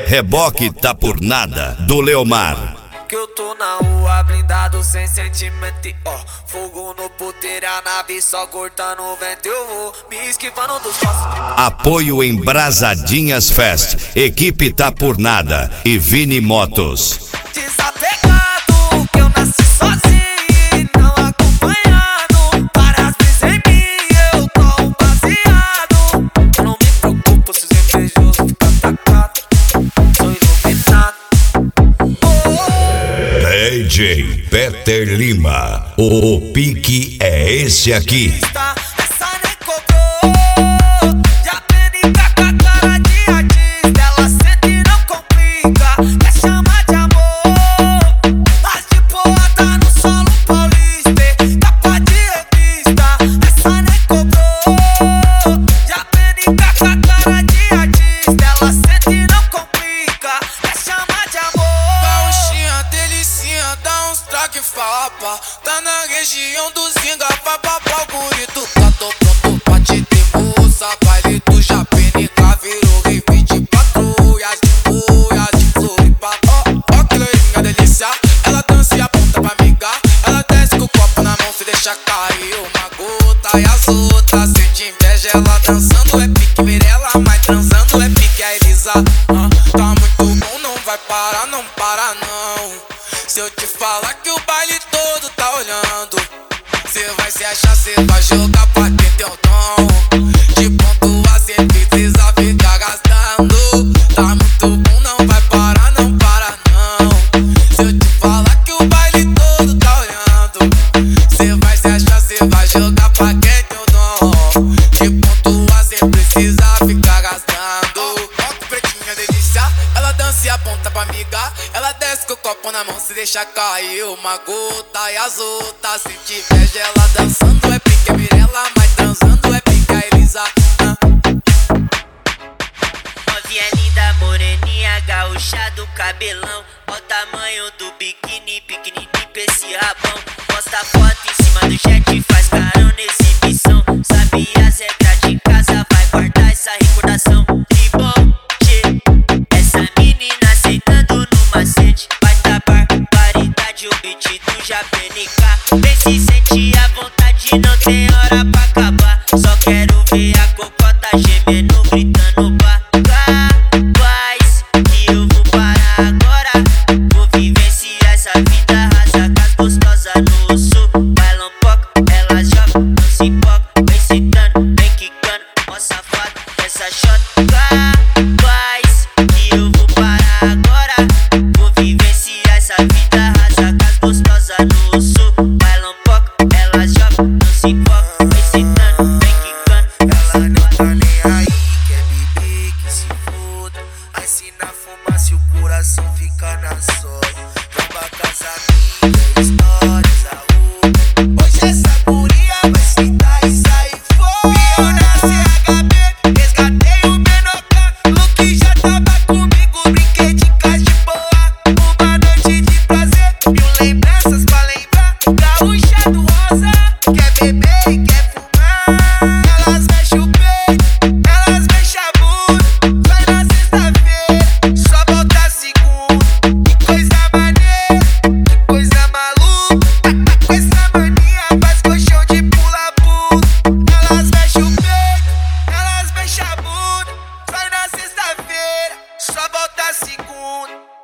Reboque tá por nada, do Leomar. Que eu tô na rua blindado sem sentimento, ó. Fogo no puteiro, a nave só cortando o vento. Eu vou me esquivando dos passos de... Apoio Embrasadinhas Fest, equipe tá por nada e Vini Motos. Desapegado, que eu nasci sozinho, não acompanhado. Várias vezes em mim eu tô um baseado. Eu não me preocupo se os invejosos ficam atacados. Sou iluminado. DJ Peter Lima, o pique é esse aqui. Essa nem cobrou. Já aprendi com a cara de artista. Ela sente e não complica. Quer chamar de amor. As de boa tá no solo paulista. Capa de revista. Essa nem cobrou. Já aprendi com a cara de artista. Ela sente e não complica. Quer chamar de amor. Gauchinha, delicinha, dá uns traque fapa. Tá na região do Zinga, vai papar o burrito. Tá tô pronto pra te ter moça. Baile do Japenica, virou rave de patrulhas, de boias, de Floripa. Ó que loirinha delícia, ela dança e aponta pra migar. Ela desce com o copo na mão, se deixa cair uma gota. E as outras sente inveja, ela dançando é pique Mirella, mas transando é pique a Elisa. Tá muito bom, não vai parar, não para não. Se eu te falar que o baile todo tá olhando, cê vai se achar, cê vai jogar pra ter teu dom. De ponto a cê precisa ficar gastando. Tá muito bom, não vai parar, não para não. Se eu te falar que o baile todo tá olhando, cê vai se achar, cê vai jogar pra ter teu dom. De ponto a cê precisa ficar gastando. Ó que pretinha delícia, ela dança e aponta pra migar. Ela desce com o copo na mão, se deixa cair uma gota. E as outras sente inveja, ela dançando é pique Mirella, mas transando é pique a Elisa. Novinha linda, moreninha, gaúcha do cabelão. Ó o tamanho do biquíni, pequenininho pra esse rabão. Posta foto em cima do jet, faz carão nessa exibição. Sabe as regras de casa, vai guardar essa recordação. Que bom, tchê, essa menina aceitando no macete. Vai dar barbaridade, o beat do Japenica. Vem se sentir à vontade, não tem hora pra acabar. Só quero ver a cocota gemendo, gritando pá. Faz que eu vou parar agora. Vou vivenciar essa vida rasa com as gostosas no sul. Bailam pouco, elas jogam, não se empolgam. Vem sentando, vem quicando, mó safado essa shot. Faz que eu vou parar agora. Vou vivenciar essa vida rasa com as gostosas no sul. Bailam pouco, elas jogam, não se empolgam. Vem sentando, vem quicando. Ela não tá nem aí, quer beber, que se foda. Aí se na fumaça o coração fica na sola. Tromba com as amigas, histórias, a rua. Hoje essa guria vai sentar e sair fora. E eu na CHB, resgatei o Menocá. Luke já tava comigo, brinquei de casa de boa. Uma noite de prazer, mil lembranças pra lembrar. Gaúcha do rosa, quer beber e quer fumar. Elas mexem o peito, elas mexem a bunda. Vai na sexta-feira, só volta segunda. Que coisa maneira, que coisa maluca. Com essa mania faz colchão de pula-pula. Elas mexem o peito, elas mexem a bunda. Sai na sexta-feira, só volta segunda.